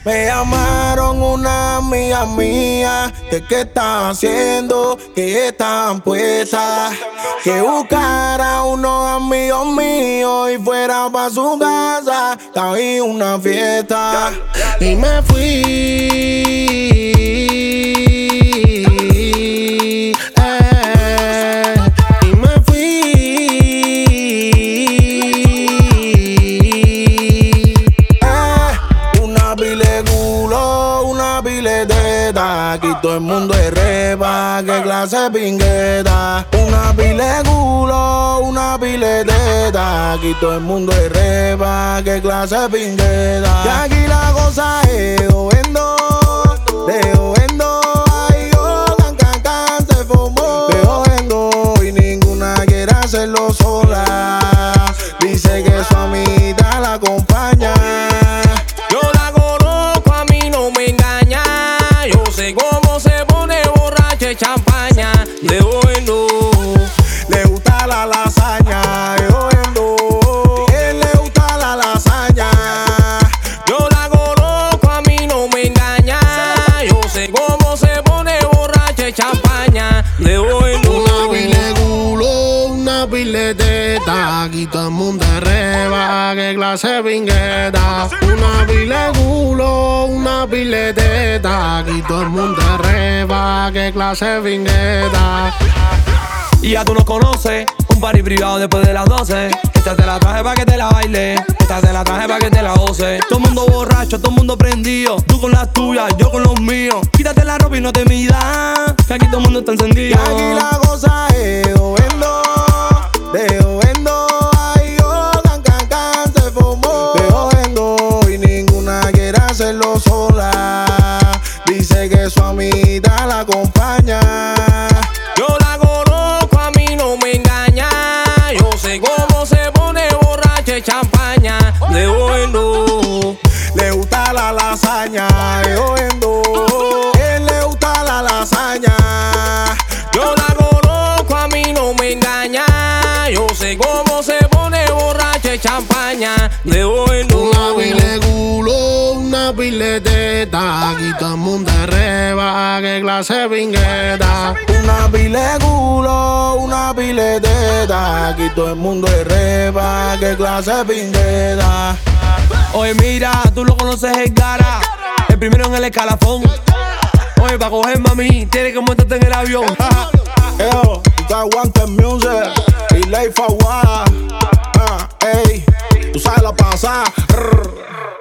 Me llamaron una amiga mía que qué están haciendo, que están puestas, que buscara unos amigos míos y fuera pa' su casa, que había una fiesta. Y me fui, y me fui. Una pile culo, una pile teta, aquí todo el mundo es repa, que clase pingueta. Una pile culo, una pile teta, aquí todo el mundo es repa, que clase pingueta. Y aquí la cosa es jodiendo, de jodiendo, ay yo, can, se formó. De jodiendo y ninguna quiere hacerlo sola, dice que su amiguita la acompaña. Yo la conozco, a mí no me engaña. Yo sé cómo se pone borracha y champaña. De bueno, le gusta la lasaña, oyendo, él le gusta la lasaña. yo la conozco, a mí no me engaña. Yo sé cómo se pone borracha y champaña. De bueno, Una pile culo, una pile teta, aquí todo el mundo es reba, que clase pingueta. Una pile culo, una pile teta, aquí todo el mundo es reba, que clase pingueta. y ya tú nos conoces. Un party privado después de las 12. Esta te la traje pa' que te la baile. Esta te la traje pa' que te la goce. Todo el mundo borracho, todo el mundo prendido. Tú con las tuyas, yo con los míos. Quítate la ropa y no te midas, que aquí todo el mundo está Y encendido. aquí la cosa es jodiendo, de jodiendo, ay yo, can, se formó. De jodiendo y ninguna quiere hacerlo sola, dice que su amiguita la acompaña. Yo la conozco, a mí no me engaña. Yo sé cómo se pone borracha y champaña. De bueno, Le gusta la lasaña, de jodiendo, él le gusta la lasaña. yo la conozco, a mí no me engaña. Yo sé cómo se pone borracha y champaña. De bueno, Una pile culo, una pile teta, aquí todo el mundo es reba, que clase pingueta. Una pile culo, una pile teta, aquí todo el mundo es reba, que clase pingueta. oye mira, tú lo conoces el cara, el primero en el escalafón. Oye, pa' coger mami, tienes que montarte en el avión. Yo, tú aguantas music y ley for what. Ey, tú sabes la pasada.